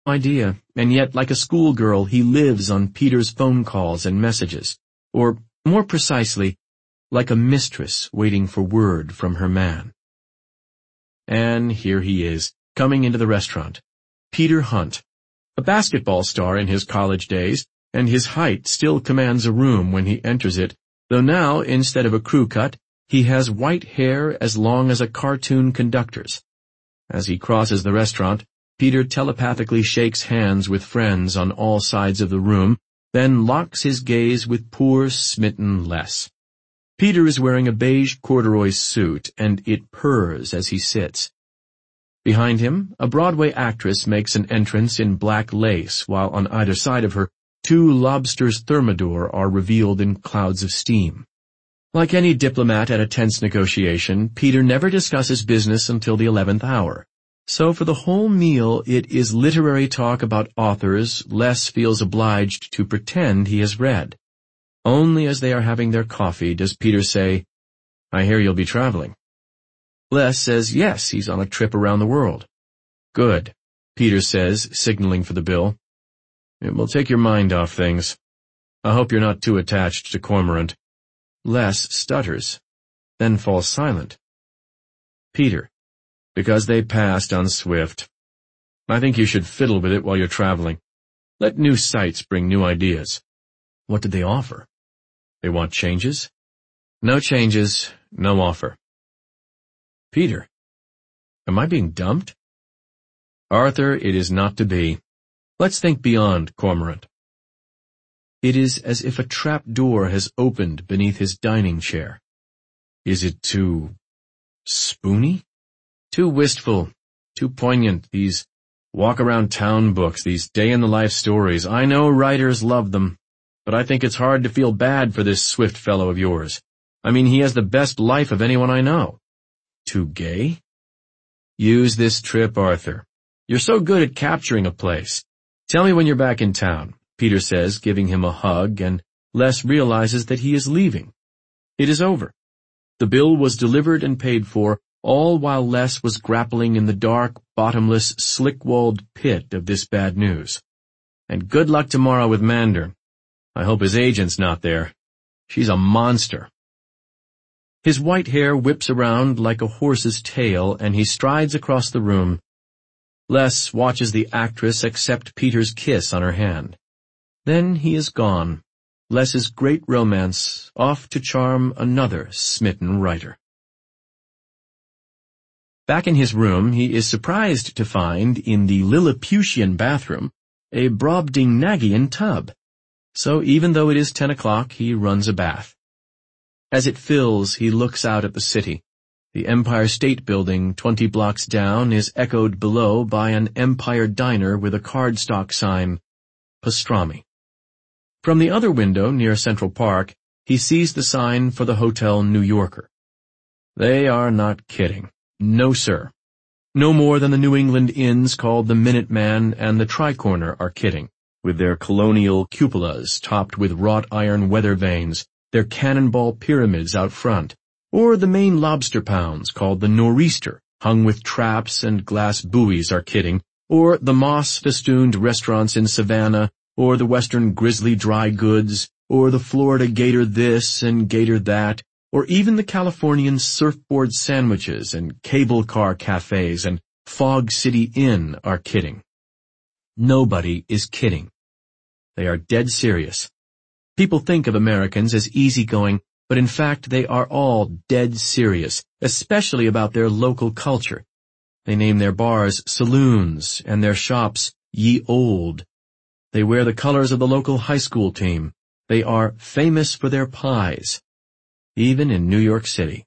idea, and yet, like a schoolgirl, he lives on Peter's phone calls and messages. Or, more precisely, like a mistress waiting for word from her man. And here he is, coming into the restaurant. Peter Hunt, a basketball star in his college days, and his height still commands a room when he enters it, though now, instead of a crew cut, he has white hair as long as a cartoon conductor's. As he crosses the restaurant, Peter telepathically shakes hands with friends on all sides of the room, then locks his gaze with poor, smitten Les. Peter is wearing a beige corduroy suit, and it purrs as he sits. Behind him, a Broadway actress makes an entrance in black lace, while on either side of her, 2 lobsters thermidor are revealed in clouds of steam. Like any diplomat at a tense negotiation, Peter never discusses business until the 11th hour. So for the whole meal it is literary talk about authors Les feels obliged to pretend he has read. Only as they are having their coffee does Peter say, "I hear you'll be traveling." Les says yes, he's on a trip around the world. "Good," Peter says, signaling for the bill. "It will take your mind off things. I hope you're not too attached to Cormorant." Les stutters, then falls silent. Peter, "Because they passed on Swift. I think you should fiddle with it while you're traveling. Let new sights bring new ideas." "What did they offer?" "They want changes?" "No changes, no offer." "Peter, am I being dumped?" "Arthur, it is not to be. Let's think beyond Cormorant." It is as if a trap door has opened beneath his dining chair. Is it too spoony? Too wistful, too poignant, these walk-around-town books, these day-in-the-life stories. I know writers love them, but I think it's hard to feel bad for this Swift fellow of yours. I mean, he has the best life of anyone I know. Too gay? Use this trip, Arthur. You're so good at capturing a place. Tell me when you're back in town, Peter says, giving him a hug, and Les realizes that he is leaving. It is over. The bill was delivered and paid for, all while Les was grappling in the dark, bottomless, slick-walled pit of this bad news. And good luck tomorrow with Mander. I hope his agent's not there. She's a monster. His white hair whips around like a horse's tail, and he strides across the room. Les watches the actress accept Peter's kiss on her hand. Then he is gone, Les's great romance, off to charm another smitten writer. Back in his room, he is surprised to find, in the Lilliputian bathroom, a Brobdingnagian tub. So even though it is 10 o'clock, he runs a bath. As it fills, he looks out at the city. The Empire State Building 20 blocks down is echoed below by an Empire diner with a cardstock sign, Pastrami. From the other window near Central Park, he sees the sign for the Hotel New Yorker. They are not kidding. No, sir. No more than the New England inns called the Minuteman and the Tricorner are kidding, with their colonial cupolas topped with wrought iron weather vanes, their cannonball pyramids out front, or the Maine lobster pounds called the Nor'easter, hung with traps and glass buoys are kidding, or the moss-festooned restaurants in Savannah, or the Western Grizzly Dry Goods, or the Florida Gator this and Gator that, or even the Californian surfboard sandwiches and cable car cafes and Fog City Inn are kidding. Nobody is kidding. They are dead serious. People think of Americans as easygoing, but in fact they are all dead serious, especially about their local culture. They name their bars saloons and their shops Ye Old. They wear the colors of the local high school team. They are famous for their pies, even in New York City.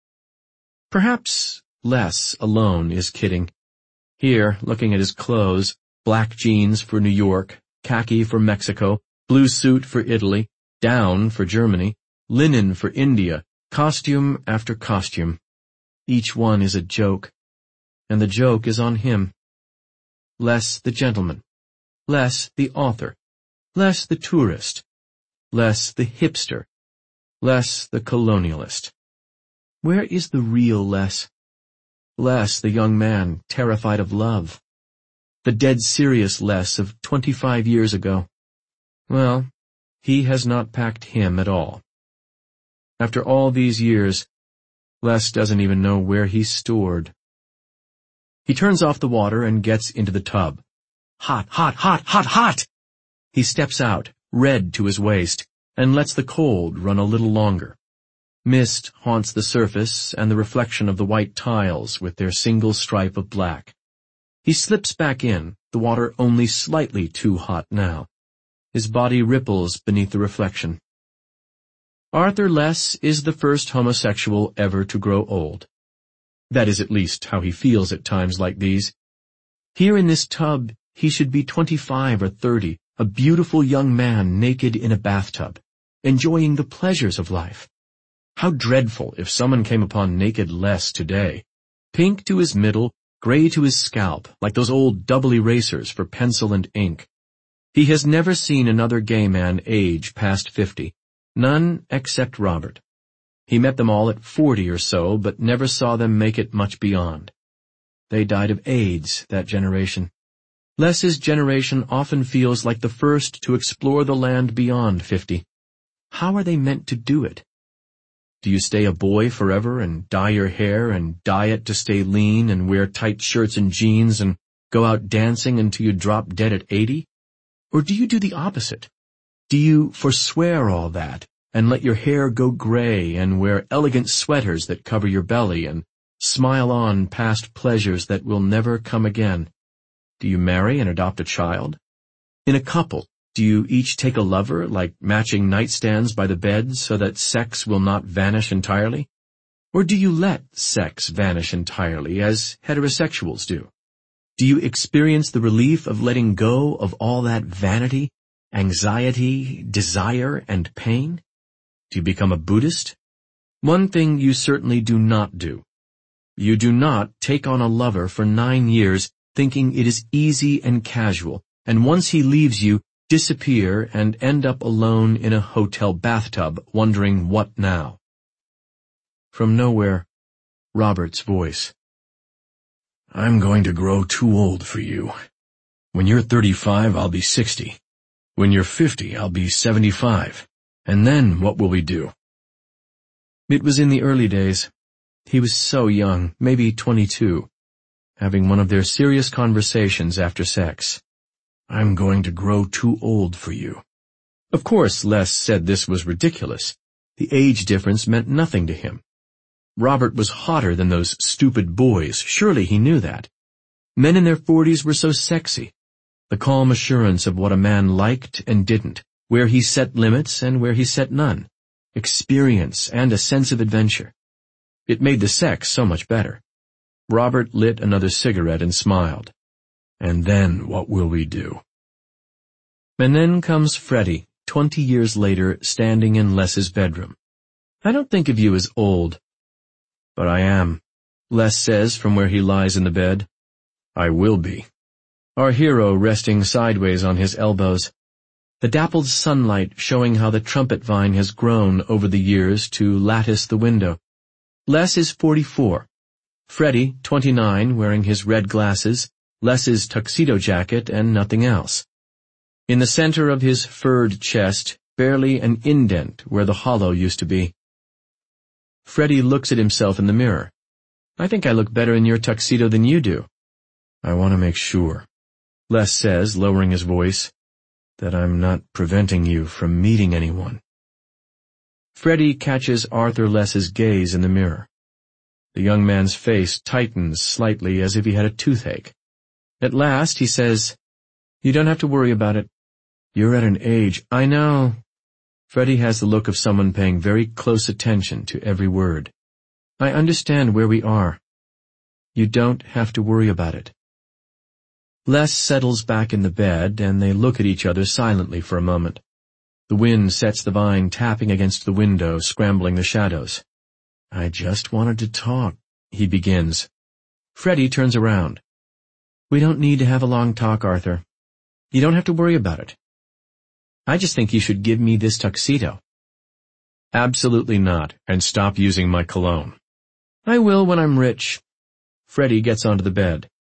Perhaps Les alone is kidding. Here, looking at his clothes, black jeans for New York, khaki for Mexico, blue suit for Italy, down for Germany, linen for India, costume after costume. Each one is a joke, and the joke is on him. Les the gentleman, Les the author, Les the tourist, Les the hipster, Les the colonialist. Where is the real Les? Les the young man terrified of love, the dead serious Les of 25 years ago. Well, he has not packed him at all. After all these years, Les doesn't even know where he's stored. He turns off the water and gets into the tub. Hot, hot, hot, hot, hot! He steps out, red to his waist, and lets the cold run a little longer. Mist haunts the surface and the reflection of the white tiles with their single stripe of black. He slips back in, the water only slightly too hot now. His body ripples beneath the reflection. Arthur Les is the first homosexual ever to grow old. That is at least how he feels at times like these. Here in this tub, he should be 25 or 30, a beautiful young man naked in a bathtub, enjoying the pleasures of life. How dreadful if someone came upon naked Les today, pink to his middle, gray to his scalp, like those old double erasers for pencil and ink. He has never seen another gay man age past 50, none except Robert. He met them all at 40 or so, but never saw them make it much beyond. They died of AIDS, that generation. Les's generation often feels like the first to explore the land beyond 50. How are they meant to do it? Do you stay a boy forever and dye your hair and diet to stay lean and wear tight shirts and jeans and go out dancing until you drop dead at 80? Or do you do the opposite? Do you forswear all that and let your hair go gray and wear elegant sweaters that cover your belly and smile on past pleasures that will never come again? Do you marry and adopt a child? In a couple, do you each take a lover, like matching nightstands by the bed, so that sex will not vanish entirely? Or do you let sex vanish entirely, as heterosexuals do? Do you experience the relief of letting go of all that vanity, anxiety, desire, and pain? Do you become a Buddhist? One thing you certainly do not do. You do not take on a lover for 9 years thinking it is easy and casual, and once he leaves you, disappear and end up alone in a hotel bathtub wondering what now. From nowhere, Robert's voice. I'm going to grow too old for you. When you're 35, I'll be 60. When you're 50, I'll be 75. And then what will we do? It was in the early days. He was so young, maybe 22, having one of their serious conversations after sex. I'm going to grow too old for you. Of course, Les said this was ridiculous. The age difference meant nothing to him. Robert was hotter than those stupid boys, surely he knew that. Men in their 40s were so sexy. The calm assurance of what a man liked and didn't, where he set limits and where he set none. Experience and a sense of adventure. It made the sex so much better. Robert lit another cigarette and smiled. And then what will we do? And then comes Freddie, 20 years later, standing in Les's bedroom. I don't think of you as old. But I am, Les says from where he lies in the bed. I will be. Our hero resting sideways on his elbows. The dappled sunlight showing how the trumpet vine has grown over the years to lattice the window. Les is 44. Freddie, 29, wearing his red glasses, Les's tuxedo jacket, and nothing else. In the center of his furred chest, barely an indent where the hollow used to be. Freddie looks at himself in the mirror. I think I look better in your tuxedo than you do. I want to make sure, Les says, lowering his voice, that I'm not preventing you from meeting anyone. Freddie catches Arthur Les's gaze in the mirror. The young man's face tightens slightly as if he had a toothache. At last he says, You don't have to worry about it. You're at an age, I know. Freddie has the look of someone paying very close attention to every word. I understand where we are. You don't have to worry about it. Les settles back in the bed, and they look at each other silently for a moment. The wind sets the vine tapping against the window, scrambling the shadows. I just wanted to talk, he begins. Freddie turns around. We don't need to have a long talk, Arthur. You don't have to worry about it. I just think you should give me this tuxedo. Absolutely not, and stop using my cologne. I will when I'm rich. Freddie gets onto the bed.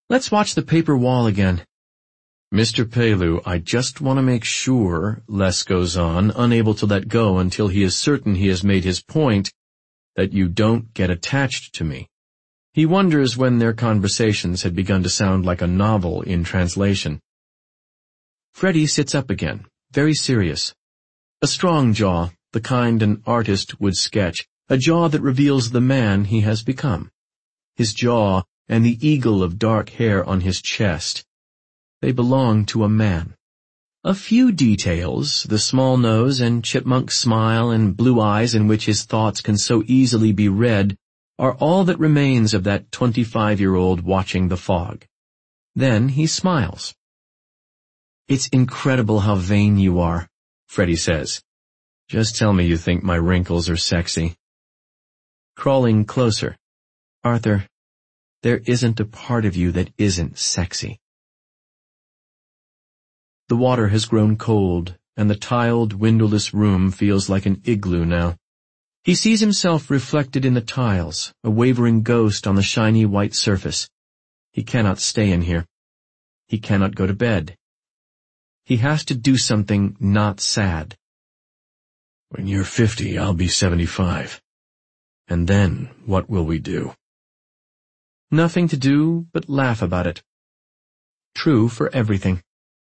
Let's watch the paper wall again. Mr. Pellew, I just want to make sure, Les goes on, unable to let go until he is certain he has made his point, that you don't get attached to me. He wonders when their conversations had begun to sound like a novel in translation. Freddie sits up again, very serious. A strong jaw, the kind an artist would sketch, a jaw that reveals the man he has become. His jaw and the eagle of dark hair on his chest. They belong to a man. A few details, the small nose and chipmunk smile and blue eyes in which his thoughts can so easily be read, are all that remains of that 25-year-old watching the fog. Then he smiles. It's incredible how vain you are, Freddie says. Just tell me you think my wrinkles are sexy. Crawling closer. Arthur, there isn't a part of you that isn't sexy. The water has grown cold, and the tiled, windowless room feels like an igloo now. He sees himself reflected in the tiles, a wavering ghost on the shiny white surface. He cannot stay in here. He cannot go to bed. He has to do something not sad. When you're 50, I'll be 75. And then, what will we do? Nothing to do but laugh about it. True for everything.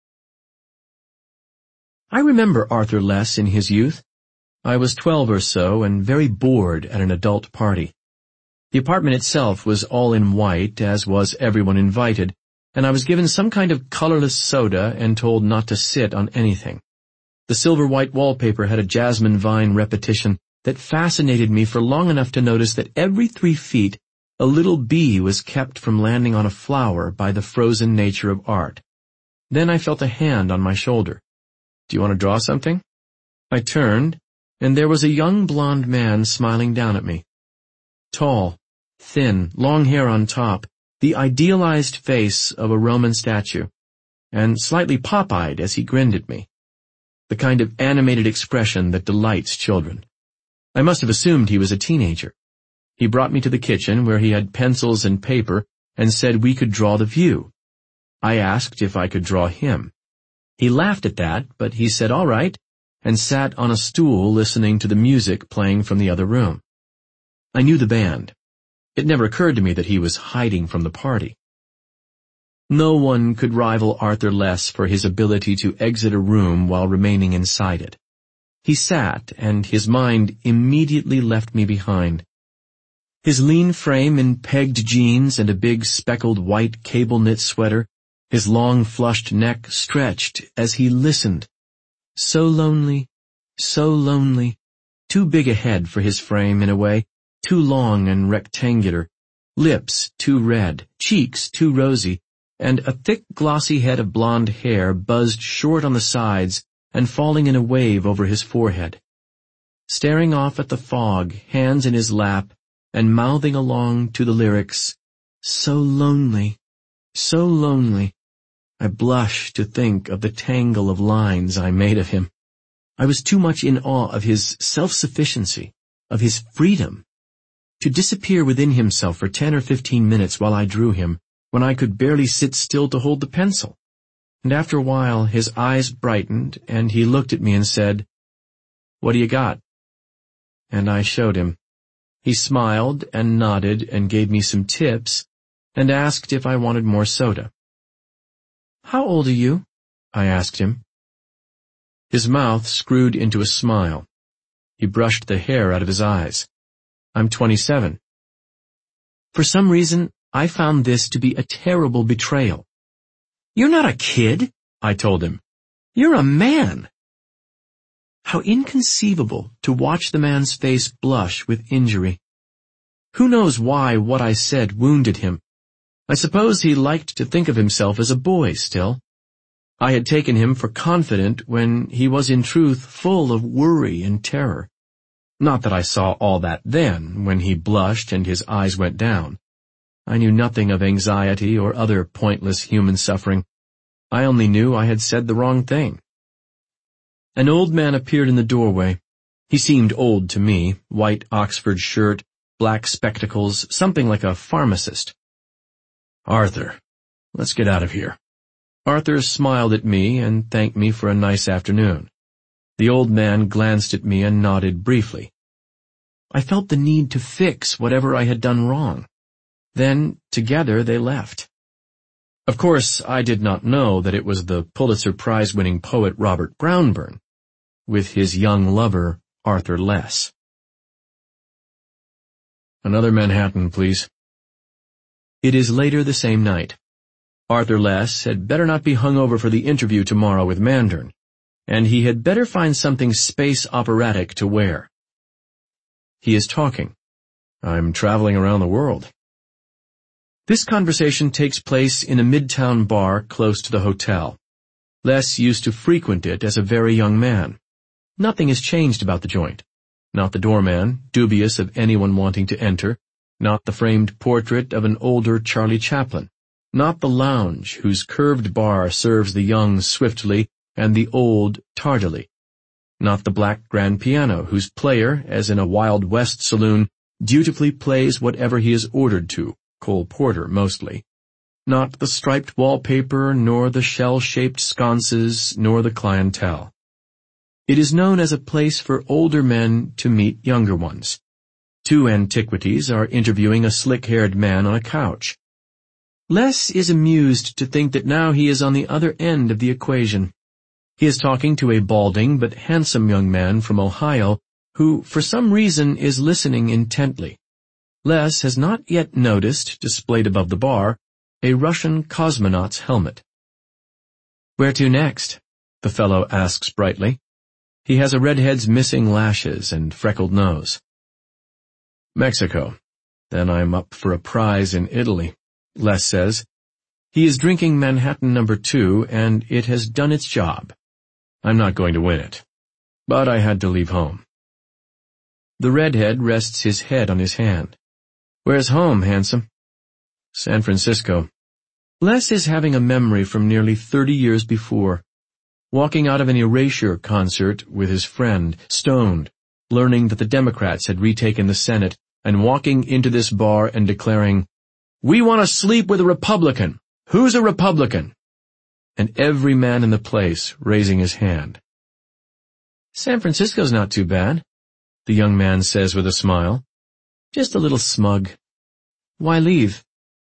I remember Arthur Les in his youth. I was 12 or so and very bored at an adult party. The apartment itself was all in white, as was everyone invited, and I was given some kind of colorless soda and told not to sit on anything. The silver-white wallpaper had a jasmine vine repetition that fascinated me for long enough to notice that every 3 feet a little bee was kept from landing on a flower by the frozen nature of art. Then I felt a hand on my shoulder. Do you want to draw something? I turned, and there was a young blond man smiling down at me. Tall, thin, long hair on top, the idealized face of a Roman statue, and slightly pop-eyed as he grinned at me. The kind of animated expression that delights children. I must have assumed he was a teenager. He brought me to the kitchen where he had pencils and paper and said we could draw the view. I asked if I could draw him. He laughed at that, but he said all right, and sat on a stool listening to the music playing from the other room. I knew the band. It never occurred to me that he was hiding from the party. No one could rival Arthur Les for his ability to exit a room while remaining inside it. He sat, and his mind immediately left me behind. His lean frame in pegged jeans and a big speckled white cable-knit sweater, his long flushed neck stretched as he listened. So lonely, too big a head for his frame in a way, too long and rectangular, lips too red, cheeks too rosy, and a thick glossy head of blonde hair buzzed short on the sides and falling in a wave over his forehead. Staring off at the fog, hands in his lap, and mouthing along to the lyrics, so lonely, I blush to think of the tangle of lines I made of him. I was too much in awe of his self-sufficiency, of his freedom, to disappear within himself for 10 or 15 minutes while I drew him, when I could barely sit still to hold the pencil. And after a while his eyes brightened, and he looked at me and said, "What do you got?" And I showed him. He smiled and nodded and gave me some tips, and asked if I wanted more soda. "How old are you?" I asked him. His mouth screwed into a smile. He brushed the hair out of his eyes. "I'm 27. For some reason, I found this to be a terrible betrayal. "You're not a kid," I told him. "You're a man." How inconceivable to watch the man's face blush with injury. Who knows why what I said wounded him? I suppose he liked to think of himself as a boy still. I had taken him for confident when he was in truth full of worry and terror. Not that I saw all that then, when he blushed and his eyes went down. I knew nothing of anxiety or other pointless human suffering. I only knew I had said the wrong thing. An old man appeared in the doorway. He seemed old to me, white Oxford shirt, black spectacles, something like a pharmacist. "Arthur," Let's get out of here." Arthur smiled at me and thanked me for a nice afternoon. The old man glanced at me and nodded briefly. I felt the need to fix whatever I had done wrong. Then, together, they left. Of course, I did not know that it was the Pulitzer Prize-winning poet Robert Brownburn, with his young lover, Arthur Less. "Another Manhattan, please." It is later the same night. Arthur Less had better not be hung over for the interview tomorrow with Mandarn, and he had better find something space operatic to wear. He is talking. "I'm traveling around the world." This conversation takes place in a midtown bar close to the hotel. Less used to frequent it as a very young man. Nothing has changed about the joint. Not the doorman, dubious of anyone wanting to enter, not the framed portrait of an older Charlie Chaplin, not the lounge whose curved bar serves the young swiftly and the old tardily, not the black grand piano whose player, as in a Wild West saloon, dutifully plays whatever he is ordered to, Cole Porter mostly, not the striped wallpaper, nor the shell-shaped sconces, nor the clientele. It is known as a place for older men to meet younger ones. Two antiquities are interviewing a slick-haired man on a couch. Less is amused to think that now he is on the other end of the equation. He is talking to a balding but handsome young man from Ohio who, for some reason, is listening intently. Less has not yet noticed, displayed above the bar, a Russian cosmonaut's helmet. "Where to next?" the fellow asks brightly. He has a redhead's missing lashes and freckled nose. "Mexico. Then I'm up for a prize in Italy," Less says. He is drinking Manhattan No. 2, and it has done its job. I'm not going to win it. But I had to leave home. The redhead rests his head on his hand. "Where's home, handsome?" "San Francisco." Less is having a memory from nearly 30 years before. Walking out of an Erasure concert with his friend, stoned, learning that the Democrats had retaken the Senate, and walking into this bar and declaring, "We want to sleep with a Republican. Who's a Republican?" And every man in the place raising his hand. "San Francisco's not too bad," the young man says with a smile. "Just a little smug. Why leave?"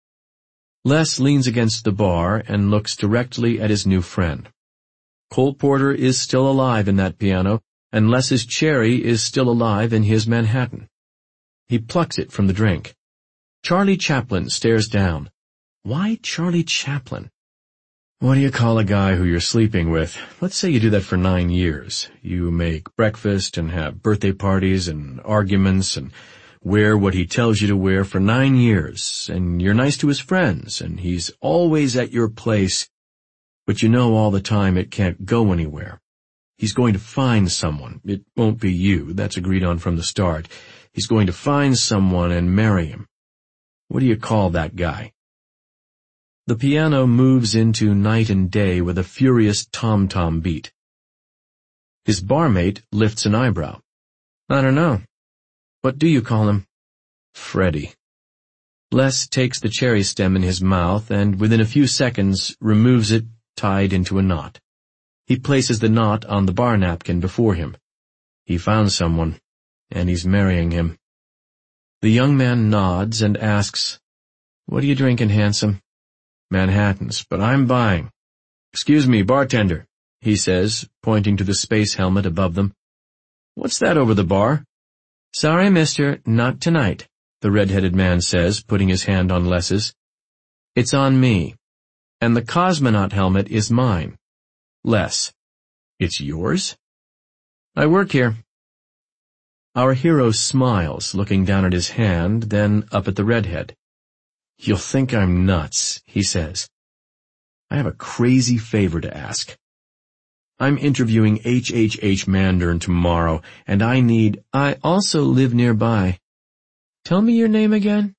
Less leans against the bar and looks directly at his new friend. Cole Porter is still alive in that piano, and Less's cherry is still alive in his Manhattan. He plucks it from the drink. Charlie Chaplin stares down. Why Charlie Chaplin? What do you call a guy who you're sleeping with? Let's say you do that for 9 years. You make breakfast and have birthday parties and arguments and wear what he tells you to wear for 9 years, and you're nice to his friends, and he's always at your place, but you know all the time it can't go anywhere. He's going to find someone. It won't be you. That's agreed on from the start. He's going to find someone and marry him. What do you call that guy? The piano moves into Night and Day with a furious tom-tom beat. His barmate lifts an eyebrow. I don't know. What do you call him? Freddie. Les takes the cherry stem in his mouth and within a few seconds removes it tied into a knot. He places the knot on the bar napkin before him. He found someone, and he's marrying him. The young man nods and asks, What are you drinking, handsome? Manhattans, but I'm buying. Excuse me, bartender, he says, pointing to the space helmet above them. What's that over the bar? Sorry, mister, not tonight, the red-headed man says, putting his hand on Les's. It's on me, and the cosmonaut helmet is mine. Les. It's yours? I work here. Our hero smiles, looking down at his hand, then up at the redhead. You'll think I'm nuts, he says. I have a crazy favor to ask. I'm interviewing H.H.H. Mandarn tomorrow, and I also live nearby. Tell me your name again.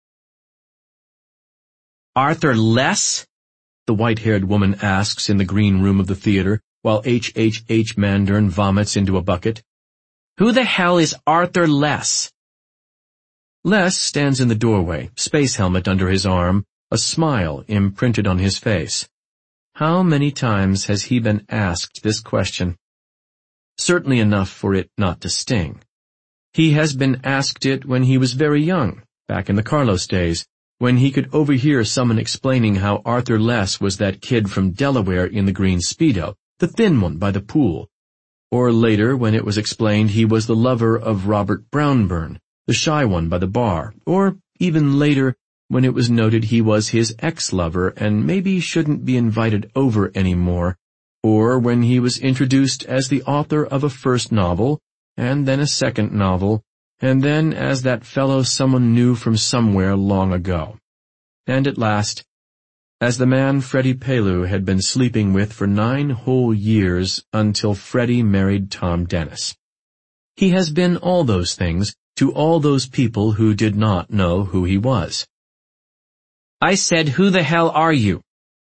Arthur Less? The white-haired woman asks in the green room of the theater, while H.H.H. Mandarn vomits into a bucket. Who the hell is Arthur Less? Les stands in the doorway, space helmet under his arm, a smile imprinted on his face. How many times has he been asked this question? Certainly enough for it not to sting. He has been asked it when he was very young, back in the Carlos days, when he could overhear someone explaining how Arthur Less was that kid from Delaware in the green Speedo, the thin one by the pool. Or later when it was explained he was the lover of Robert Brownburn, the shy one by the bar. Or even later when it was noted he was his ex-lover and maybe shouldn't be invited over anymore. Or when he was introduced as the author of a first novel, and then a second novel, and then as that fellow someone knew from somewhere long ago. And at last, as the man Freddie Pellew had been sleeping with for 9 whole years until Freddie married Tom Dennis. He has been all those things to all those people who did not know who he was. I said, "Who the hell are you?"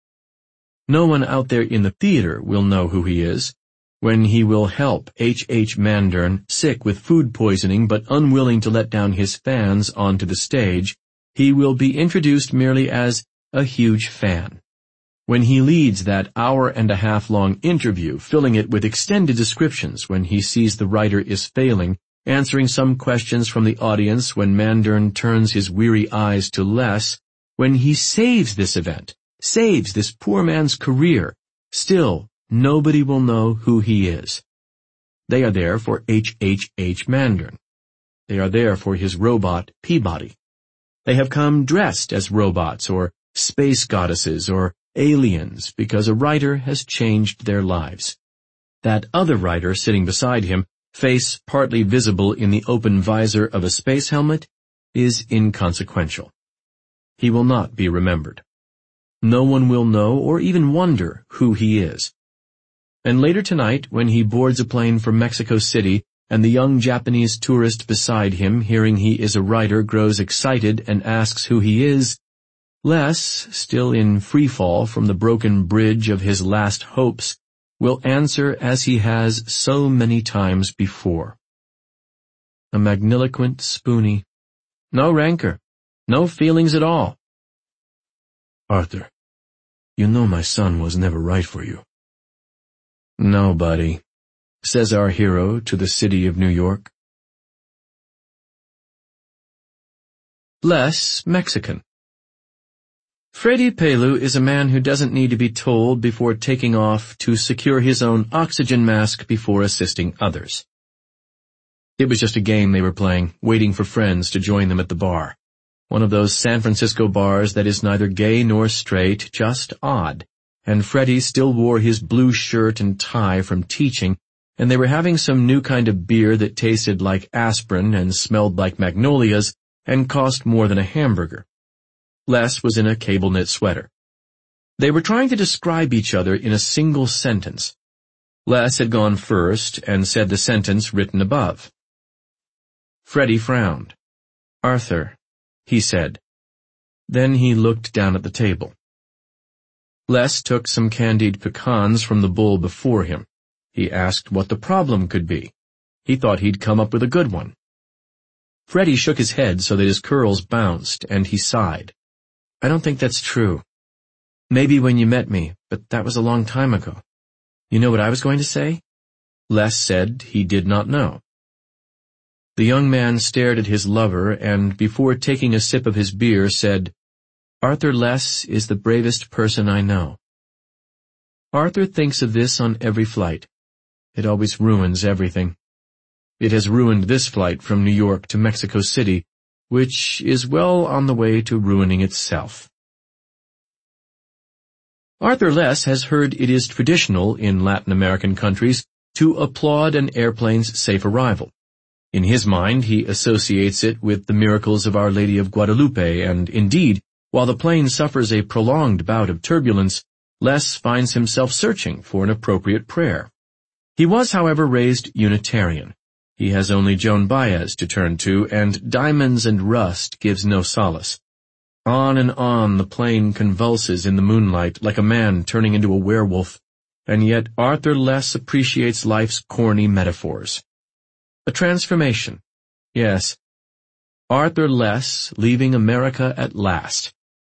No one out there in the theater will know who he is, when he will help H. Mandern, sick with food poisoning but unwilling to let down his fans onto the stage. He will be introduced merely as a huge fan. When he leads that hour-and-a-half-long interview, filling it with extended descriptions when he sees the writer is failing, answering some questions from the audience when Mandern turns his weary eyes to Less, when he saves this event, saves this poor man's career, still nobody will know who he is. They are there for H. Mandern. They are there for his robot, Peabody. They have come dressed as robots or space goddesses or aliens because a writer has changed their lives. That other writer sitting beside him, face partly visible in the open visor of a space helmet, is inconsequential. He will not be remembered. No one will know or even wonder who he is. And later tonight, when he boards a plane for Mexico City, and the young Japanese tourist beside him, hearing he is a writer, grows excited and asks who he is, Less, still in free fall from the broken bridge of his last hopes, will answer as he has so many times before. A magniloquent spoony. No rancor. No feelings at all. Arthur, you know my son was never right for you. No, buddy, says our hero to the city of New York. Less Mexican. Freddie Pellew is a man who doesn't need to be told before taking off to secure his own oxygen mask before assisting others. It was just a game they were playing, waiting for friends to join them at the bar. One of those San Francisco bars that is neither gay nor straight, just odd. And Freddie still wore his blue shirt and tie from teaching, and they were having some new kind of beer that tasted like aspirin and smelled like magnolias and cost more than a hamburger. Les was in a cable-knit sweater. They were trying to describe each other in a single sentence. Les had gone first and said the sentence written above. Freddie frowned. Arthur, he said. Then he looked down at the table. Les took some candied pecans from the bowl before him. He asked what the problem could be. He thought he'd come up with a good one. Freddie shook his head so that his curls bounced, and he sighed. I don't think that's true. Maybe when you met me, but that was a long time ago. You know what I was going to say? Les said he did not know. The young man stared at his lover and, before taking a sip of his beer, said, Arthur Less is the bravest person I know. Arthur thinks of this on every flight. It always ruins everything. It has ruined this flight from New York to Mexico City, which is well on the way to ruining itself. Arthur Less has heard it is traditional in Latin American countries to applaud an airplane's safe arrival. In his mind, he associates it with the miracles of Our Lady of Guadalupe, and indeed, while the plane suffers a prolonged bout of turbulence, Less finds himself searching for an appropriate prayer. He was, however, raised Unitarian. He has only Joan Baez to turn to, and Diamonds and Rust gives no solace. On and on the plane convulses in the moonlight like a man turning into a werewolf, and yet Arthur Less appreciates life's corny metaphors. A transformation. Yes. Arthur Less leaving America at last.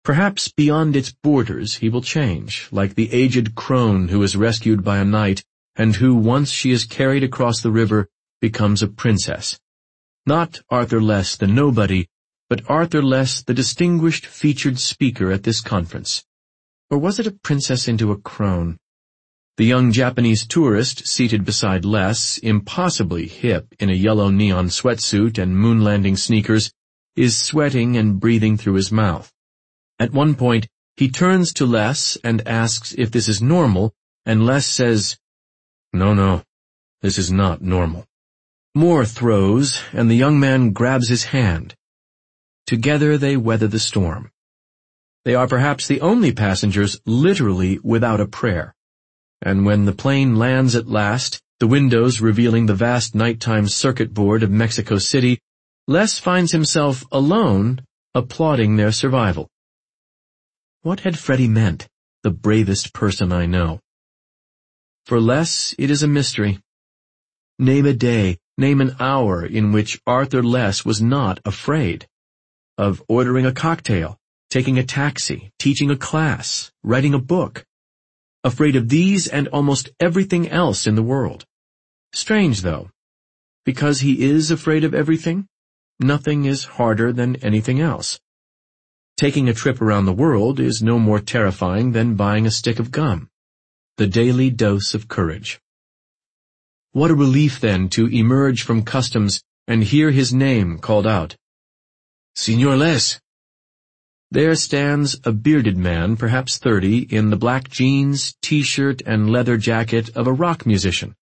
Perhaps beyond its borders he will change, like the aged crone who is rescued by a knight, and who, once she is carried across the river, becomes a princess. Not Arthur Less the nobody, but Arthur Less the distinguished featured speaker at this conference. Or was it a princess into a crone? The young Japanese tourist seated beside Less, impossibly hip in a yellow neon sweatsuit and moon-landing sneakers, is sweating and breathing through his mouth. At one point, he turns to Less and asks if this is normal, and Less says, "No, this is not normal." More throws, and the young man grabs his hand. Together they weather the storm. They are perhaps the only passengers literally without a prayer. And when the plane lands at last, the windows revealing the vast nighttime circuit board of Mexico City, Less finds himself alone, applauding their survival. What had Freddie meant, the bravest person I know? For Less, it is a mystery. Name a day, name an hour in which Arthur Less was not afraid. Of ordering a cocktail, taking a taxi, teaching a class, writing a book. Afraid of these and almost everything else in the world. Strange, though. Because he is afraid of everything, nothing is harder than anything else. Taking a trip around the world is no more terrifying than buying a stick of gum. The daily dose of courage. What a relief, then, to emerge from customs and hear his name called out. "Senor Less." There stands a bearded man, perhaps 30, in the black jeans, t-shirt, and leather jacket of a rock musician.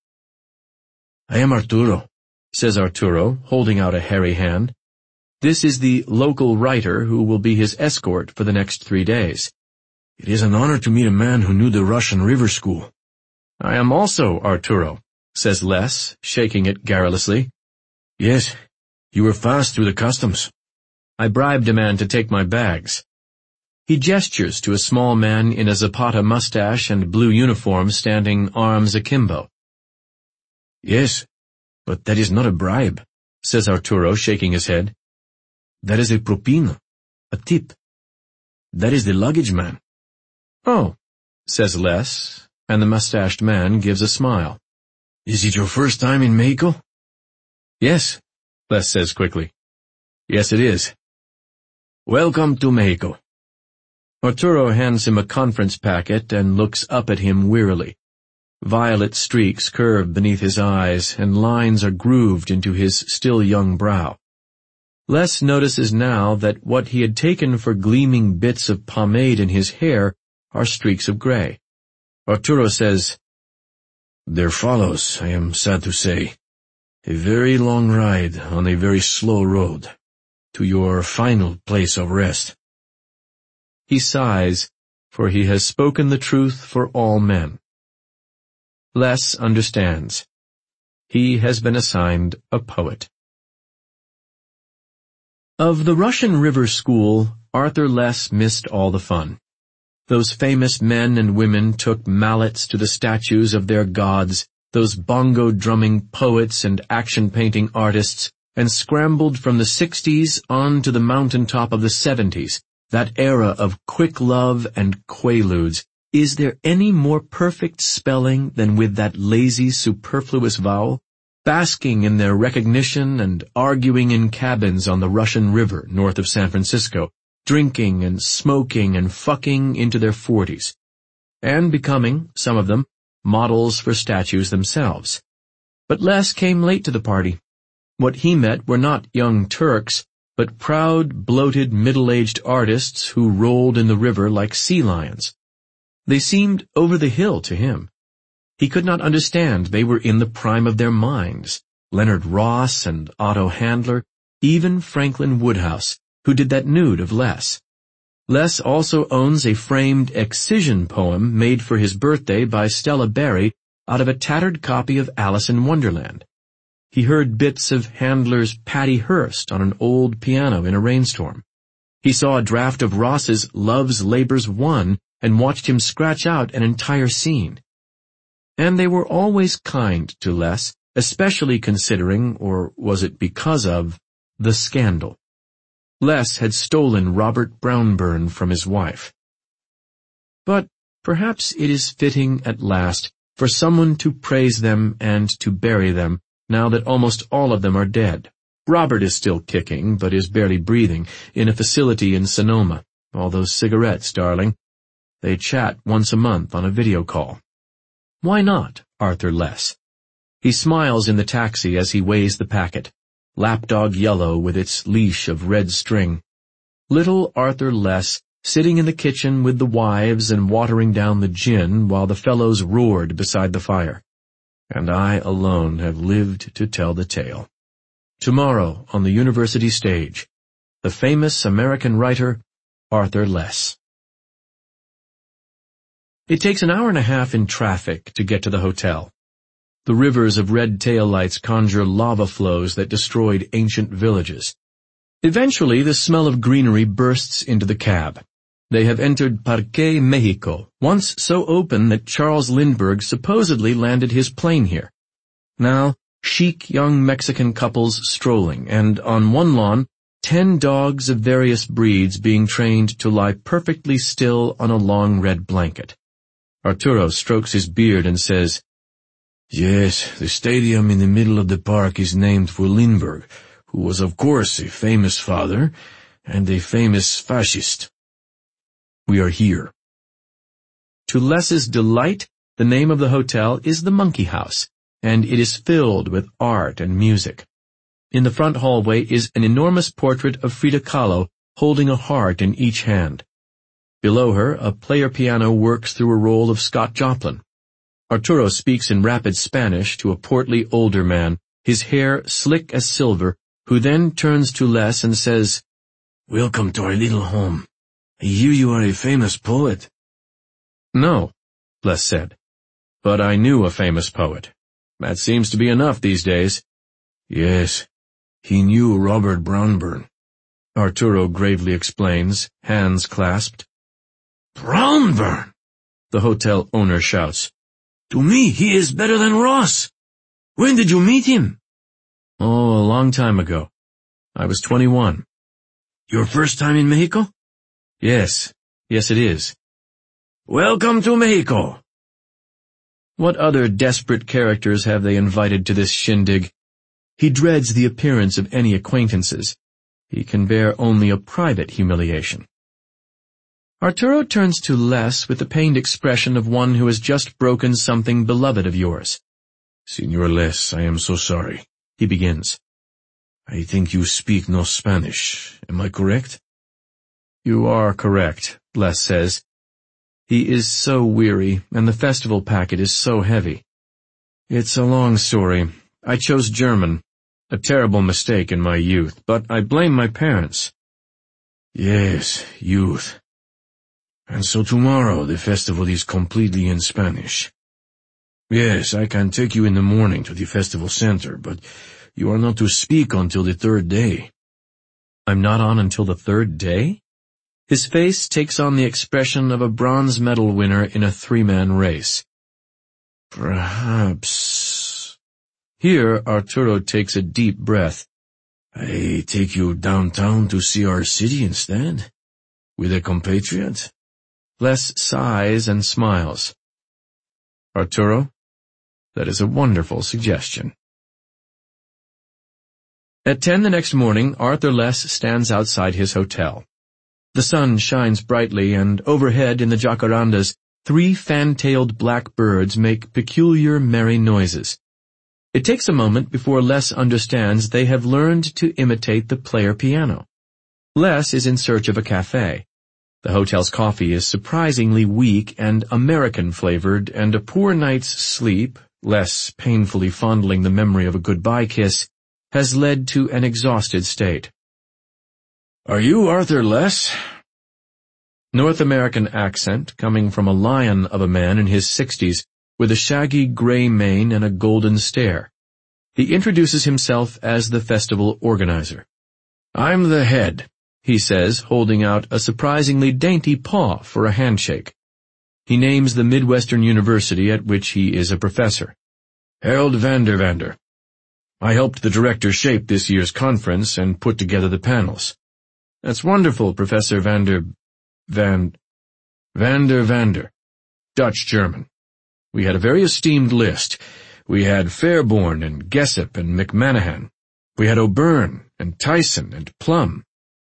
"I am Arturo," says Arturo, holding out a hairy hand. This is the local writer who will be his escort for the next 3 days. "It is an honor to meet a man who knew the Russian River School." "I am also Arturo," says Less, shaking it garrulously. "Yes, you were fast through the customs." I bribed a man to take my bags. He gestures to a small man in a Zapata mustache and blue uniform standing arms akimbo. "Yes, but that is not a bribe," says Arturo, shaking his head. "That is a propina, a tip. That is the luggage man." "Oh," says Less, and the mustached man gives a smile. "Is it your first time in Mexico?" "Yes," Less says quickly. "Yes, it is." "Welcome to Mexico." Arturo hands him a conference packet and looks up at him wearily. Violet streaks curve beneath his eyes, and lines are grooved into his still young brow. Less notices now that what he had taken for gleaming bits of pomade in his hair are streaks of gray. Arturo says, "There follows, I am sad to say, a very long ride on a very slow road to your final place of rest." He sighs, for he has spoken the truth for all men. Less understands. He has been assigned a poet. Of the Russian River School, Arthur Less missed all the fun. Those famous men and women took mallets to the statues of their gods, those bongo-drumming poets and action-painting artists, and scrambled from the 60s on to the mountaintop of the 70s, that era of quick love and quaaludes. Is there any more perfect spelling than with that lazy, superfluous vowel? Basking in their recognition and arguing in cabins on the Russian River north of San Francisco, drinking and smoking and fucking into their 40s. And becoming, some of them, models for statues themselves. But Less came late to the party. What he met were not young Turks, but proud, bloated, middle-aged artists who rolled in the river like sea lions. They seemed over the hill to him. He could not understand they were in the prime of their minds. Leonard Ross and Otto Handler, even Franklin Woodhouse, who did that nude of Less. Less also owns a framed excision poem made for his birthday by Stella Barry out of a tattered copy of Alice in Wonderland. He heard bits of Handler's Patty Hearst on an old piano in a rainstorm. He saw a draft of Ross's Love's Labour's Won and watched him scratch out an entire scene. And they were always kind to Less, especially considering, or was it because of, the scandal. Les had stolen Robert Brownburn from his wife. But perhaps it is fitting at last for someone to praise them and to bury them, now that almost all of them are dead. Robert is still kicking, but is barely breathing, in a facility in Sonoma. All those cigarettes, darling. They chat once a month on a video call. Why not, Arthur Les? He smiles in the taxi as he weighs the packet, lapdog yellow with its leash of red string. Little Arthur Les, sitting in the kitchen with the wives and watering down the gin while the fellows roared beside the fire. And I alone have lived to tell the tale. Tomorrow, on the university stage, the famous American writer, Arthur Les. It takes an hour and a half in traffic to get to the hotel. The rivers of red taillights conjure lava flows that destroyed ancient villages. Eventually, the smell of greenery bursts into the cab. They have entered Parque Mexico, once so open that Charles Lindbergh supposedly landed his plane here. Now, chic young Mexican couples strolling, and on one lawn, 10 dogs of various breeds being trained to lie perfectly still on a long red blanket. Arturo strokes his beard and says, "Yes, the stadium in the middle of the park is named for Lindbergh, who was of course a famous father and a famous fascist. We are here." To Les's delight, the name of the hotel is the Monkey House, and it is filled with art and music. In the front hallway is an enormous portrait of Frida Kahlo holding a heart in each hand. Below her, a player piano works through a roll of Scott Joplin. Arturo speaks in rapid Spanish to a portly older man, his hair slick as silver, who then turns to Les and says, "Welcome to our little home. I hear you are a famous poet." "No," Les said, "but I knew a famous poet. That seems to be enough these days." "Yes, he knew Robert Brownburn," Arturo gravely explains, hands clasped. "Brownburn!" the hotel owner shouts. "To me, he is better than Ross. When did you meet him?" "Oh, a long time ago. I was 21. "Your first time in Mexico?" Yes it is." "Welcome to Mexico." What other desperate characters have they invited to this shindig? He dreads the appearance of any acquaintances. He can bear only a private humiliation. Arturo turns to Les with the pained expression of one who has just broken something beloved of yours. "Señor Les, I am so sorry," he begins. "I think you speak no Spanish. Am I correct?" "You are correct," Les says. He is so weary, and the festival packet is so heavy. "It's a long story. I chose German. A terrible mistake in my youth, but I blame my parents." "Yes, youth. And so tomorrow the festival is completely in Spanish. Yes, I can take you in the morning to the festival center, but you are not to speak until the 3rd day." "I'm not on until the 3rd day?" His face takes on the expression of a bronze medal winner in a 3-man race. "Perhaps." Here Arturo takes a deep breath. "I take you downtown to see our city instead? With a compatriot?" Les sighs and smiles. "Arturo, that is a wonderful suggestion." At 10 the next morning, Arthur Les stands outside his hotel. The sun shines brightly, and overhead in the jacarandas, 3 fan-tailed black birds make peculiar merry noises. It takes a moment before Les understands they have learned to imitate the player piano. Les is in search of a cafe. The hotel's coffee is surprisingly weak and American-flavored, and a poor night's sleep, Les painfully fondling the memory of a goodbye kiss, has led to an exhausted state. "Are you Arthur Les?" North American accent coming from a lion of a man in his 60s with a shaggy gray mane and a golden stare. He introduces himself as the festival organizer. "I'm the head," he says, holding out a surprisingly dainty paw for a handshake. He names the Midwestern University at which he is a professor. "Harold Vandervander. I helped the director shape this year's conference and put together the panels. That's wonderful, Professor Vander, Dutch German. We had a very esteemed list. We had Fairborn and Gessop and McManahan. We had O'Byrne and Tyson and Plum.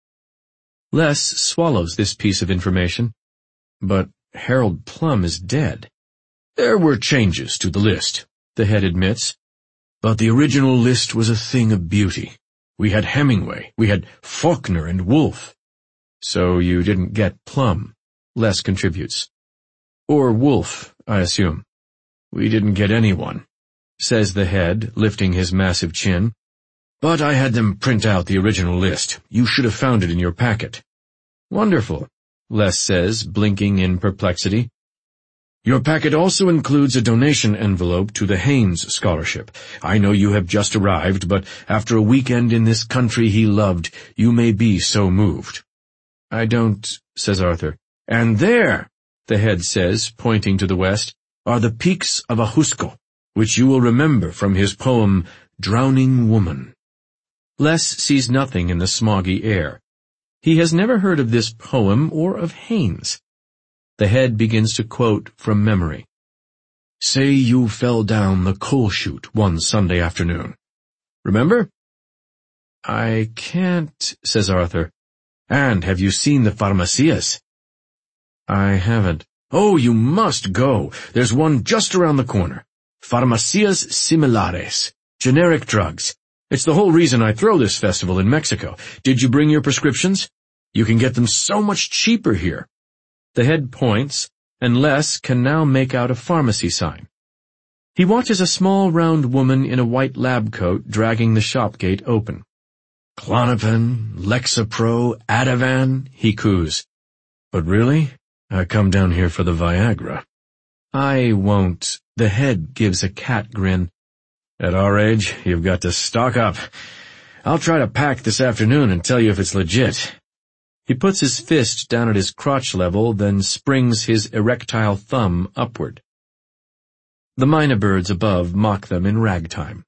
Les swallows this piece of information. But Harold Plum is dead. There were changes to the list, the head admits. But the original list was a thing of beauty. We had Hemingway, we had Faulkner and Wolfe. So you didn't get Plum, Les contributes. Or Wolfe, I assume. We didn't get anyone, says the head, lifting his massive chin. But I had them print out the original list. You should have found it in your packet. Wonderful, Les says, blinking in perplexity. Your packet also includes a donation envelope to the Haynes Scholarship. I know you have just arrived, but after a weekend in this country he loved, you may be so moved. I don't, says Arthur. And there, the head says, pointing to the west, are the peaks of Ajusco, which you will remember from his poem, Drowning Woman. Les sees nothing in the smoggy air. He has never heard of this poem or of Haynes. The head begins to quote from memory. Say you fell down the coal chute one Sunday afternoon. Remember? I can't, says Arthur. And have you seen the Farmacias? I haven't. Oh, you must go. There's one just around the corner. Farmacias Similares. Generic drugs. It's the whole reason I throw this festival in Mexico. Did you bring your prescriptions? You can get them so much cheaper here. The head points, and Les can now make out a pharmacy sign. He watches a small round woman in a white lab coat dragging the shop gate open. Klonopin, Lexapro, Ativan, he coos. But really, I come down here for the Viagra. I won't. The head gives a cat grin. At our age, you've got to stock up. I'll try to pack this afternoon and tell you if it's legit. He puts his fist down at his crotch level, then springs his erectile thumb upward. The mynah birds above mock them in ragtime.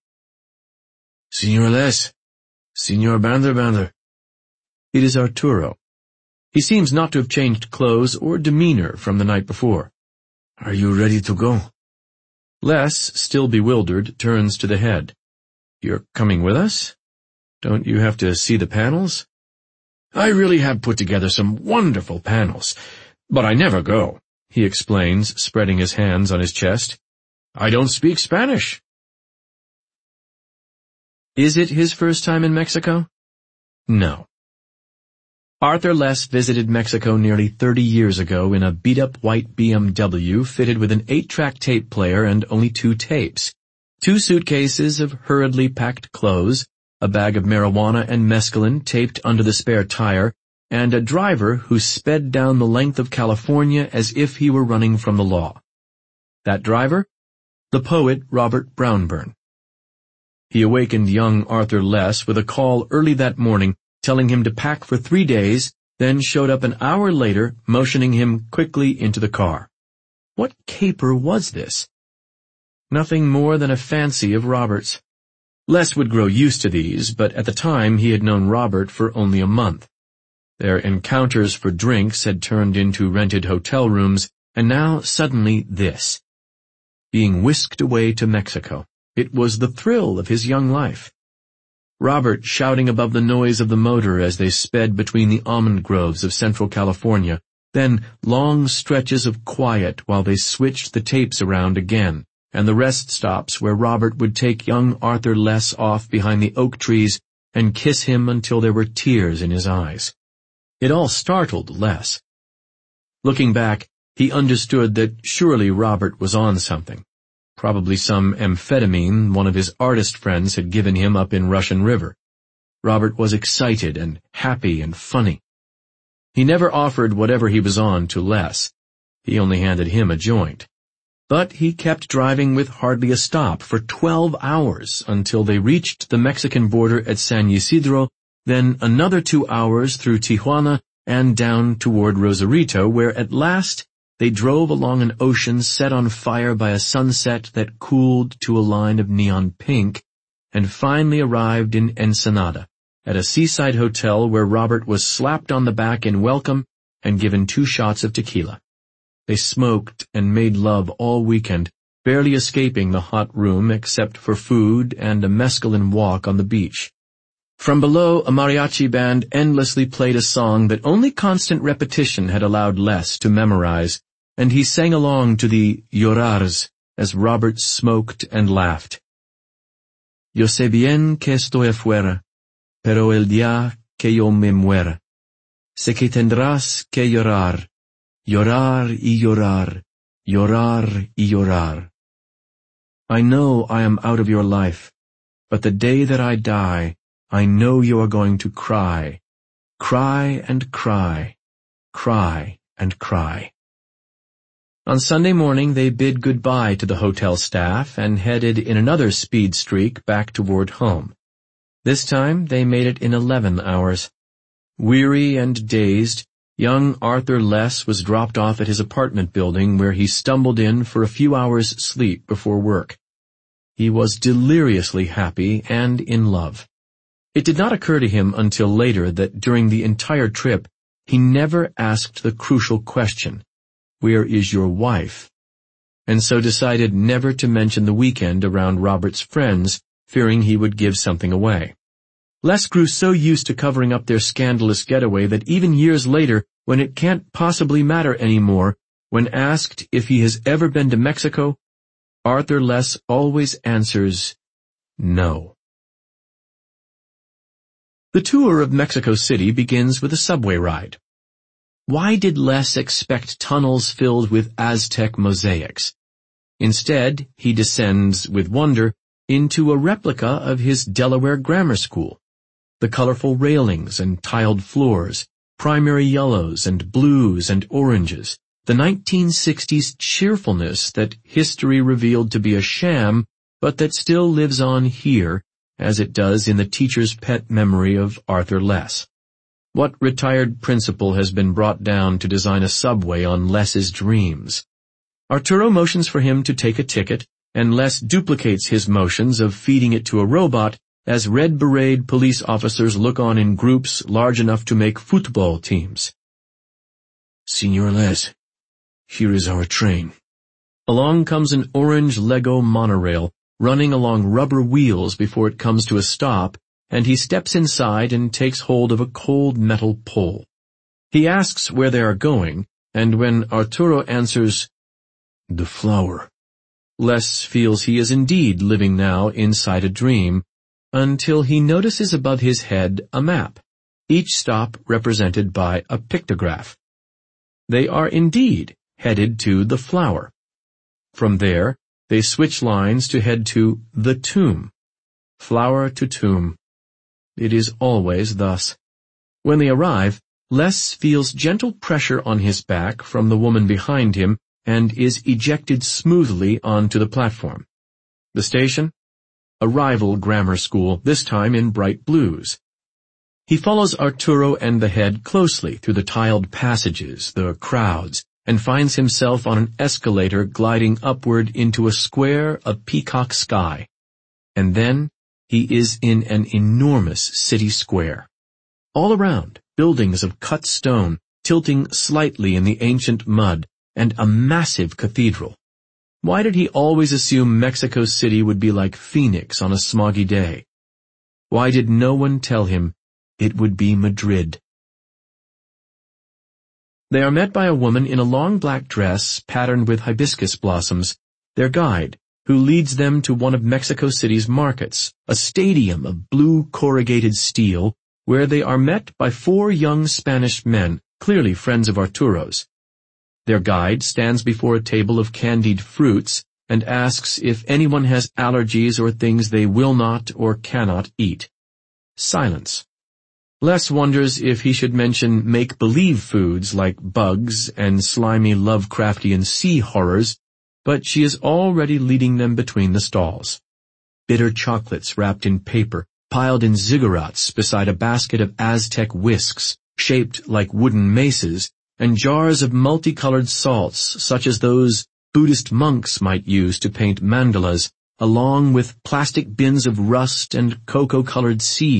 Signor Les, Signor Bander. It is Arturo. He seems not to have changed clothes or demeanor from the night before. Are you ready to go? Les, still bewildered, turns to the head. You're coming with us? Don't you have to see the panels? I really have put together some wonderful panels, but I never go, he explains, spreading his hands on his chest. I don't speak Spanish. Is it his first time in Mexico? No. Arthur Les visited Mexico nearly 30 years ago in a beat-up white BMW fitted with an 8-track tape player and only 2 tapes, 2 suitcases of hurriedly packed clothes, a bag of marijuana and mescaline taped under the spare tire, and a driver who sped down the length of California as if he were running from the law. That driver? The poet Robert Brownburn. He awakened young Arthur Les with a call early that morning telling him to pack for 3 days, then showed up an hour later, motioning him quickly into the car. What caper was this? Nothing more than a fancy of Robert's. Les would grow used to these, but at the time he had known Robert for only a month. Their encounters for drinks had turned into rented hotel rooms, and now suddenly this. Being whisked away to Mexico. It was the thrill of his young life. Robert shouting above the noise of the motor as they sped between the almond groves of Central California, then long stretches of quiet while they switched the tapes around again, and the rest stops where Robert would take young Arthur Les off behind the oak trees and kiss him until there were tears in his eyes. It all startled Les. Looking back, he understood that surely Robert was on something. Probably some amphetamine one of his artist friends had given him up in Russian River. Robert was excited and happy and funny. He never offered whatever he was on to Les. He only handed him a joint. But he kept driving with hardly a stop for 12 hours until they reached the Mexican border at San Ysidro, then another 2 hours through Tijuana and down toward Rosarito, where at last they drove along an ocean set on fire by a sunset that cooled to a line of neon pink, and finally arrived in Ensenada, at a seaside hotel where Robert was slapped on the back in welcome and given 2 shots of tequila. They smoked and made love all weekend, barely escaping the hot room except for food and a mescaline walk on the beach. From below, a mariachi band endlessly played a song that only constant repetition had allowed Les to memorize, and he sang along to the llorars as Robert smoked and laughed. Yo sé bien que estoy afuera, pero el día que yo me muera, sé que tendrás que llorar, llorar y llorar, llorar y llorar. I know I am out of your life, but the day that I die, I know you are going to cry, cry and cry, cry and cry. On Sunday morning they bid goodbye to the hotel staff and headed in another speed streak back toward home. This time they made it in 11 hours. Weary and dazed, young Arthur Les was dropped off at his apartment building where he stumbled in for a few hours' sleep before work. He was deliriously happy and in love. It did not occur to him until later that during the entire trip he never asked the crucial question, "Where is your wife?" and so decided never to mention the weekend around Robert's friends, fearing he would give something away. Les grew so used to covering up their scandalous getaway that even years later, when it can't possibly matter anymore, when asked if he has ever been to Mexico, Arthur Les always answers, no. The tour of Mexico City begins with a subway ride. Why did Les expect tunnels filled with Aztec mosaics? Instead, he descends, with wonder, into a replica of his Delaware grammar school. The colorful railings and tiled floors, primary yellows and blues and oranges, the 1960s cheerfulness that history revealed to be a sham, but that still lives on here, as it does in the teacher's pet memory of Arthur Les. What retired principal has been brought down to design a subway on Les's dreams? Arturo motions for him to take a ticket, and Les duplicates his motions of feeding it to a robot as red beret police officers look on in groups large enough to make football teams. "Senor Les, here is our train." Along comes an orange Lego monorail, running along rubber wheels before it comes to a stop, and he steps inside and takes hold of a cold metal pole. He asks where they are going, and when Arturo answers, "The flower," Les feels he is indeed living now inside a dream, until he notices above his head a map, each stop represented by a pictograph. They are indeed headed to the flower. From there, they switch lines to head to the tomb. Flower to tomb. It is always thus. When they arrive, Les feels gentle pressure on his back from the woman behind him and is ejected smoothly onto the platform. The station? A rival grammar school, this time in bright blues. He follows Arturo and the head closely through the tiled passages, the crowds, and finds himself on an escalator gliding upward into a square of peacock sky. And then he is in an enormous city square. All around, buildings of cut stone, tilting slightly in the ancient mud, and a massive cathedral. Why did he always assume Mexico City would be like Phoenix on a smoggy day? Why did no one tell him it would be Madrid? They are met by a woman in a long black dress patterned with hibiscus blossoms, their guide, who leads them to one of Mexico City's markets, a stadium of blue corrugated steel, where they are met by 4 young Spanish men, clearly friends of Arturo's. Their guide stands before a table of candied fruits and asks if anyone has allergies or things they will not or cannot eat. Silence. Les wonders if he should mention make-believe foods like bugs and slimy Lovecraftian sea horrors, but she is already leading them between the stalls. Bitter chocolates wrapped in paper, piled in ziggurats beside a basket of Aztec whisks, shaped like wooden maces, and jars of multicolored salts such as those Buddhist monks might use to paint mandalas, along with plastic bins of rust and cocoa-colored seeds,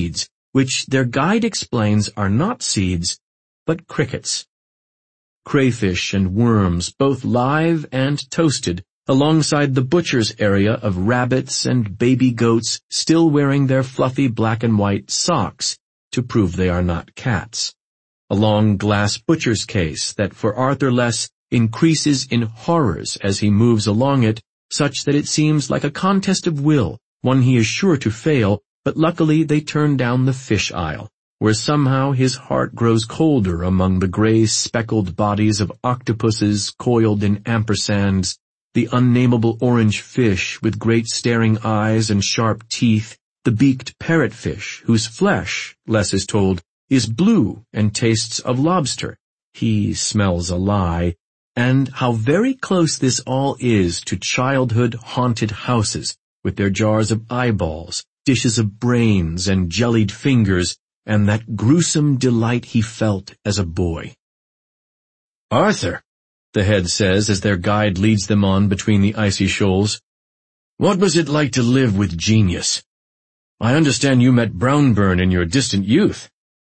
which their guide explains are not seeds, but crickets. Crayfish and worms, both live and toasted, alongside the butcher's area of rabbits and baby goats still wearing their fluffy black and white socks to prove they are not cats. A long glass butcher's case that for Arthur Less increases in horrors as he moves along it, such that it seems like a contest of will, one he is sure to fail, but luckily they turn down the fish aisle, where somehow his heart grows colder among the gray speckled bodies of octopuses coiled in ampersands, the unnamable orange fish with great staring eyes and sharp teeth, the beaked parrotfish whose flesh, Less is told, is blue and tastes of lobster. He smells a lie. And how very close this all is to childhood haunted houses, with their jars of eyeballs, dishes of brains and jellied fingers, and that gruesome delight he felt as a boy. "Arthur," the head says as their guide leads them on between the icy shoals, "what was it like to live with genius? I understand you met Brownburn in your distant youth."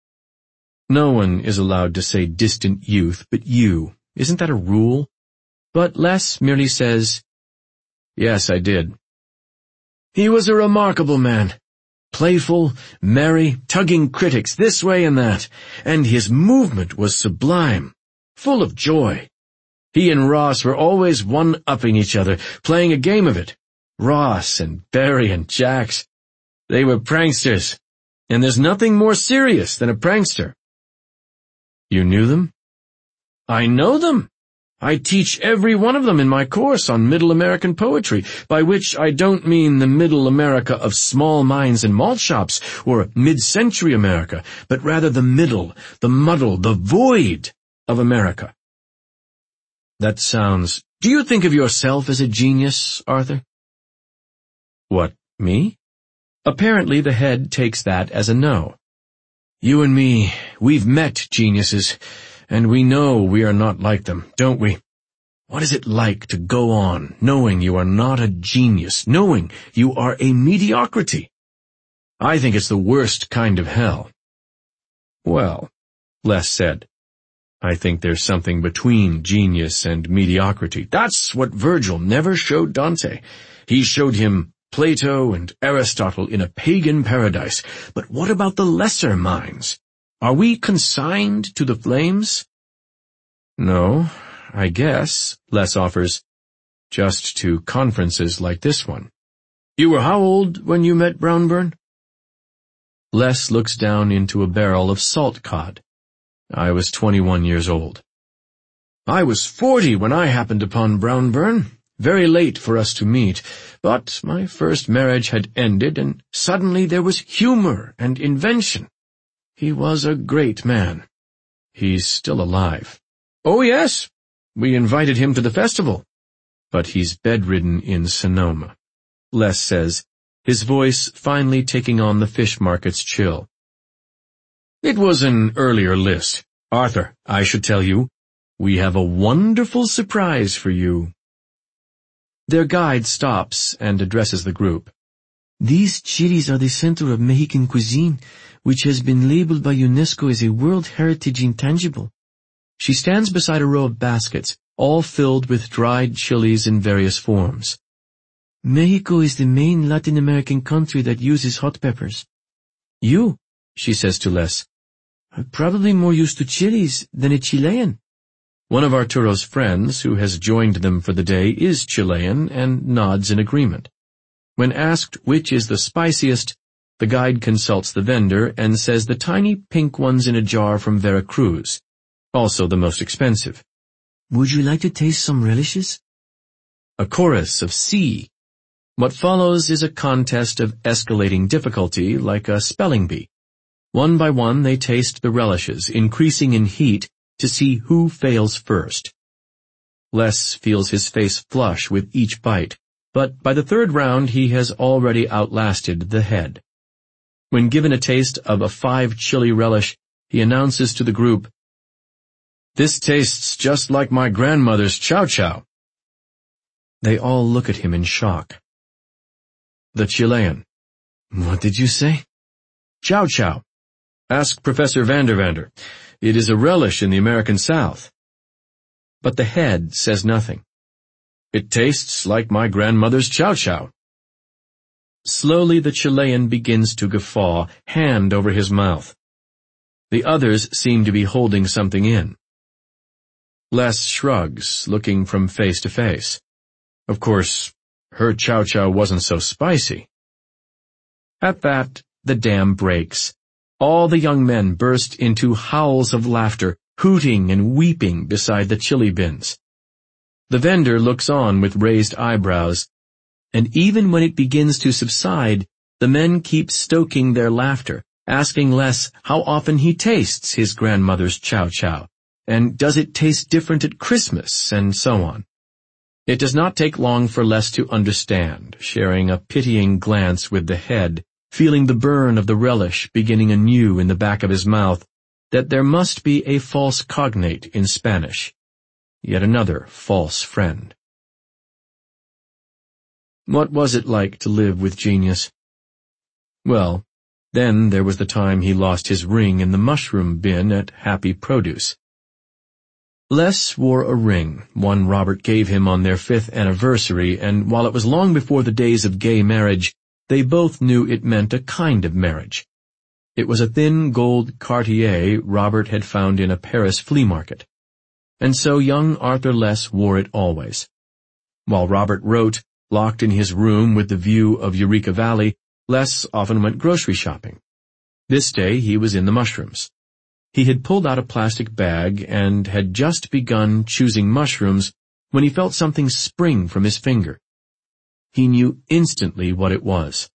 No one is allowed to say distant youth but you. Isn't that a rule? But Less merely says, "Yes, I did. He was a remarkable man. Playful, merry, tugging critics this way and that, and his movement was sublime, full of joy. He and Ross were always one-upping each other, playing a game of it. Ross and Barry and Jax. They were pranksters, and there's nothing more serious than a prankster." "You knew them?" "I know them. I teach every one of them in my course on Middle American poetry, by which I don't mean the Middle America of small mines and malt shops, or mid-century America, but rather the middle, the muddle, the void of America." That sounds... Do you think of yourself as a genius, Arthur? What, me? Apparently the head takes that as a no. "You and me, we've met geniuses, and we know we are not like them, don't we? What is it like to go on, knowing you are not a genius, knowing you are a mediocrity? I think it's the worst kind of hell." "Well," Less said, "I think there's something between genius and mediocrity. That's what Virgil never showed Dante. He showed him Plato and Aristotle in a pagan paradise. But what about the lesser minds? Are we consigned to the flames?" "No, I guess," Less offers, "just to conferences like this one." "You were how old when you met Brownburn?" Less looks down into a barrel of salt cod. "I was 21 years old." "I was 40 when I happened upon Brownburn. Very late for us to meet, but my first marriage had ended, and suddenly there was humor and invention. He was a great man." "He's still alive." "Oh, yes. We invited him to the festival." "But he's bedridden in Sonoma," Less says, his voice finally taking on the fish market's chill. "It was an earlier list. Arthur, I should tell you, we have a wonderful surprise for you." Their guide stops and addresses the group. "These chilies are the center of Mexican cuisine, which has been labeled by UNESCO as a World Heritage Intangible." She stands beside a row of baskets, all filled with dried chilies in various forms. "Mexico is the main Latin American country that uses hot peppers. You," she says to Less, "are probably more used to chilies than a Chilean." One of Arturo's friends, who has joined them for the day, is Chilean and nods in agreement. When asked which is the spiciest, the guide consults the vendor and says the tiny pink ones in a jar from Veracruz, also the most expensive. "Would you like to taste some relishes?" A chorus of "see." What follows is a contest of escalating difficulty like a spelling bee. One by one they taste the relishes, increasing in heat, to see who fails first. Less feels his face flush with each bite, but by the third round he has already outlasted the head. When given a taste of a 5-chili relish, he announces to the group, "This tastes just like my grandmother's chow chow." They all look at him in shock. The Chilean, "What did you say?" Chow chow. Ask Professor Vandervander. It is a relish in the American South. But the head says nothing. It tastes like my grandmother's chow chow. Slowly the Chilean begins to guffaw, hand over his mouth. The others seem to be holding something in. Les shrugs, looking from face to face. Of course, her chow chow wasn't so spicy. At that, the dam breaks. All the young men burst into howls of laughter, hooting and weeping beside the chili bins. The vendor looks on with raised eyebrows, and even when it begins to subside, the men keep stoking their laughter, asking Les how often he tastes his grandmother's chow chow, and does it taste different at Christmas, and so on. It does not take long for Les to understand, sharing a pitying glance with the head, feeling the burn of the relish beginning anew in the back of his mouth, that there must be a false cognate in Spanish. Yet another false friend. What was it like to live with genius? Well, then there was the time he lost his ring in the mushroom bin at Happy Produce. Les wore a ring, one Robert gave him on their 5th anniversary, and while it was long before the days of gay marriage, they both knew it meant a kind of marriage. It was a thin gold Cartier Robert had found in a Paris flea market. And so young Arthur Les wore it always. While Robert wrote, locked in his room with the view of Eureka Valley, Les often went grocery shopping. This day he was in the mushrooms. He had pulled out a plastic bag and had just begun choosing mushrooms when he felt something spring from his finger. He knew instantly what it was.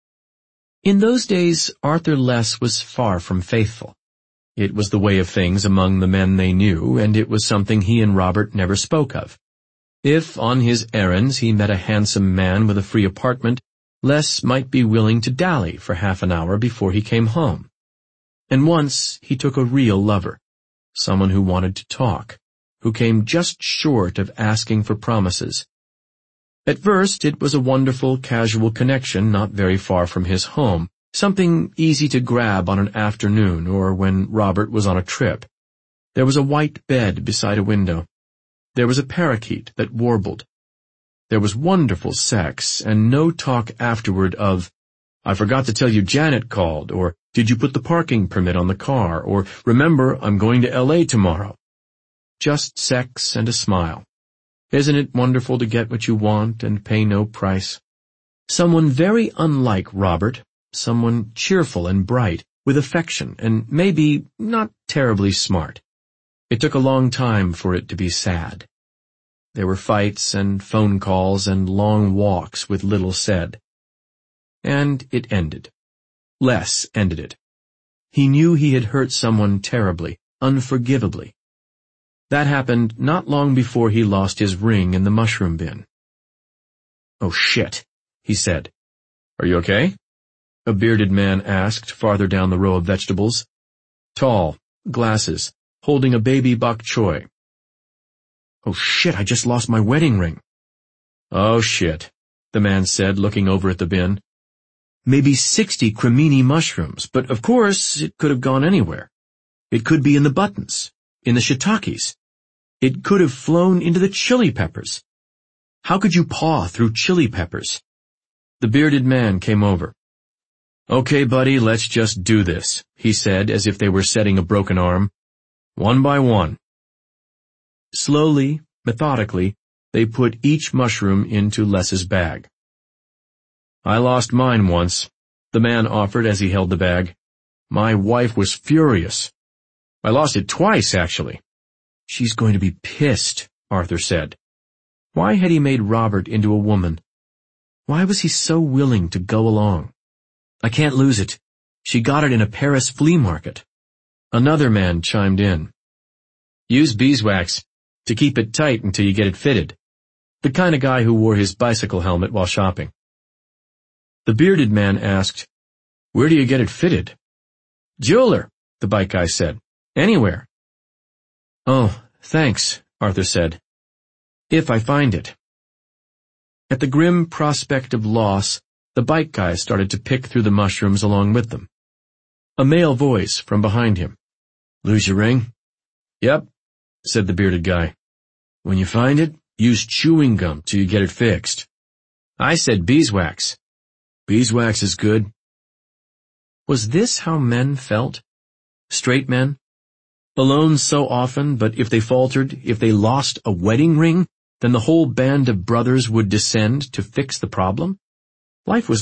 In those days, Arthur Les was far from faithful. It was the way of things among the men they knew, and it was something he and Robert never spoke of. If, on his errands, he met a handsome man with a free apartment, Les might be willing to dally for half an hour before he came home. And once he took a real lover, someone who wanted to talk, who came just short of asking for promises. At first, it was a wonderful, casual connection not very far from his home, something easy to grab on an afternoon or when Robert was on a trip. There was a white bed beside a window. There was a parakeet that warbled. There was wonderful sex and no talk afterward of, "I forgot to tell you Janet called," or "Did you put the parking permit on the car?" or "Remember, I'm going to L.A. tomorrow." Just sex and a smile. Isn't it wonderful to get what you want and pay no price? Someone very unlike Robert, someone cheerful and bright, with affection and maybe not terribly smart. It took a long time for it to be sad. There were fights and phone calls and long walks with little said. And it ended. Les ended it. He knew he had hurt someone terribly, unforgivably. That happened not long before he lost his ring in the mushroom bin. "Oh shit," he said. "Are you okay?" a bearded man asked farther down the row of vegetables. Tall, glasses, holding a baby bok choy. "Oh shit, I just lost my wedding ring." "Oh shit," the man said, looking over at the bin. Maybe 60 cremini mushrooms, but of course it could have gone anywhere. It could be in the buttons, in the shiitakes. It could have flown into the chili peppers. How could you paw through chili peppers? The bearded man came over. "Okay, buddy, let's just do this," he said, as if they were setting a broken arm. "One by one." Slowly, methodically, they put each mushroom into Les's bag. "I lost mine once," the man offered as he held the bag. "My wife was furious. I lost it twice, actually." "She's going to be pissed," Arthur said. Why had he made Robert into a woman? Why was he so willing to go along? "I can't lose it. She got it in a Paris flea market." Another man chimed in. "Use beeswax to keep it tight until you get it fitted." The kind of guy who wore his bicycle helmet while shopping. The bearded man asked, "Where do you get it fitted?" "Jeweler," the bike guy said. "Anywhere." "Oh, thanks," Arthur said. "If I find it." At the grim prospect of loss, the bike guy started to pick through the mushrooms along with them. A male voice from behind him. "Lose your ring?" "Yep," said the bearded guy. "When you find it, use chewing gum till you get it fixed." "I said beeswax." "Beeswax is good." Was this how men felt? Straight men? Alone so often, but if they faltered, if they lost a wedding ring, then the whole band of brothers would descend to fix the problem? Life was